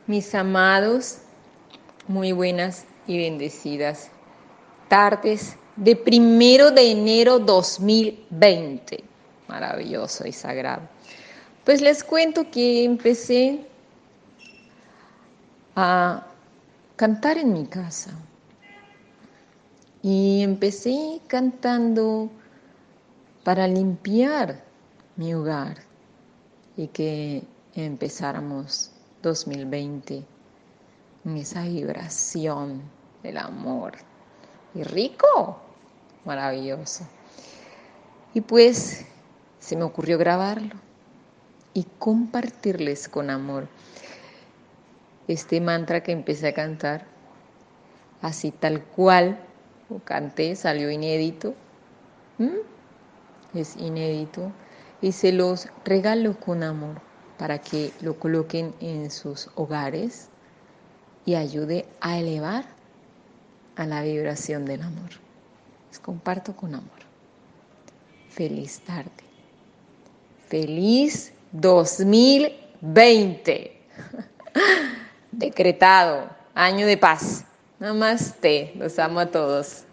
Mis amados, muy buenas y bendecidas tardes de 1 de enero 2020. Maravilloso y sagrado. Pues les cuento que empecé a cantar en mi casa. Y empecé cantando para limpiar mi hogar y que empezáramos 2020 en esa vibración del amor. Y rico, maravilloso. Y pues se me ocurrió grabarlo y compartirles con amor este mantra que empecé a cantar, así tal cual lo canté, salió inédito. Es inédito y se los regalo con amor para que lo coloquen en sus hogares y ayude a elevar a la vibración del amor. Les comparto con amor. Feliz tarde. Feliz 2020. Decretado. Año de paz. Namaste. Los amo a todos.